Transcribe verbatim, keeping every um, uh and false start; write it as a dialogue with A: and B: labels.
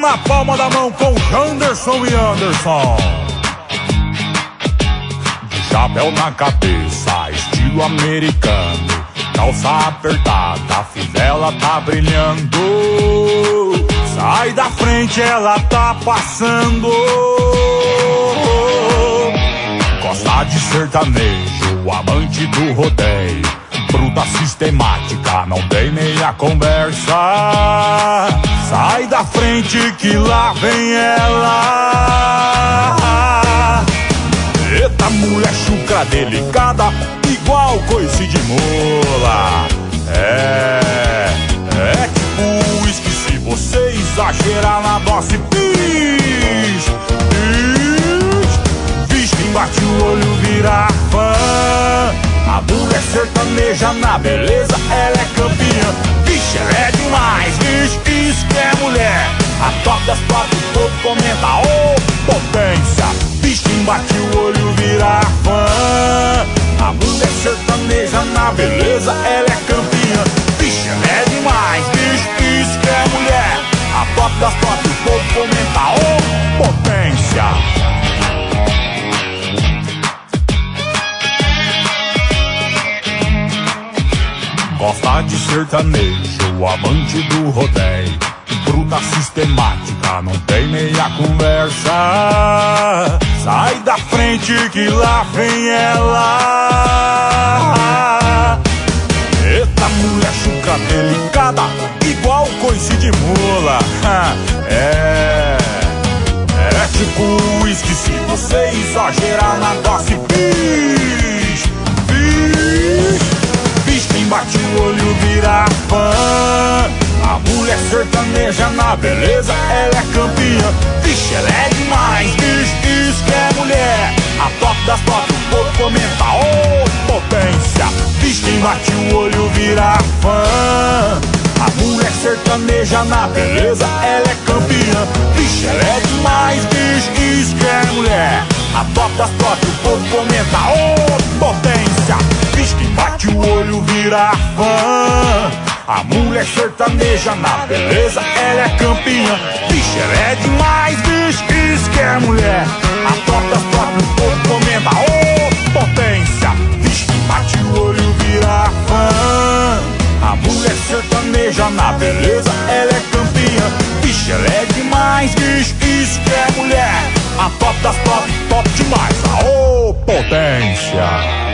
A: na palma da mão com Janderson e Anderson. De chapéu na cabeça, estilo americano, calça apertada, a fivela tá brilhando. Sai da frente, ela tá passando. Gosta de sertanejo, amante do rodeio, bruta sistemática, não tem meia conversa. Sai da frente que lá vem ela. Eita, mulher chucra delicada, igual coice de mula. É, é tipo uísque, se você exagerar na dose, bis, bis. Vixe, quem bate o olho vira fã. A mulher sertaneja na beleza, ela é campeã. Vixe, ela é demais, vixe, isso que é mulher. A top das top, o povo comenta, ô oh, potência. Vixe, quem bate o olho vira fã. A mulher sertaneja na beleza, ela é campeã. Vixe, ela é demais, vixe, isso que é mulher. A top das top, o povo comenta, ô oh, potência. Gosta de sertanejo, amante do rodeio, bruta sistemática, não tem meia conversa. Sai da frente que lá vem ela. Eita, mulher chucra delicada, igual coice de mula. É, é tipo uísque, se você exagerar na dose, bis, bis. Quem bate o olho vira fã. A mulher sertaneja na beleza, ela é campeã. Vixe, ela é demais, bicho, isso que é mulher. A top das top, o povo comenta, ô oh, potência. Vixe, quem bate o olho vira fã. A mulher sertaneja na beleza, ela é campeã. Vixe, ela é demais, bicho, isso que é mulher. A top das top, o povo comenta, ô oh, potência. Vixe, quem bate o olho vira fã. A mulher sertaneja na beleza, ela é campeã. Vixe, ela é demais, bicho, isso que é mulher. A top das top, o povo comenta, ô oh, potência. Vixe, quem bate o olho vira fã. A mulher sertaneja na beleza, ela é campeã. Vixe, ela é demais, bicho, isso que é mulher. A top das top, top demais, ô oh, potência.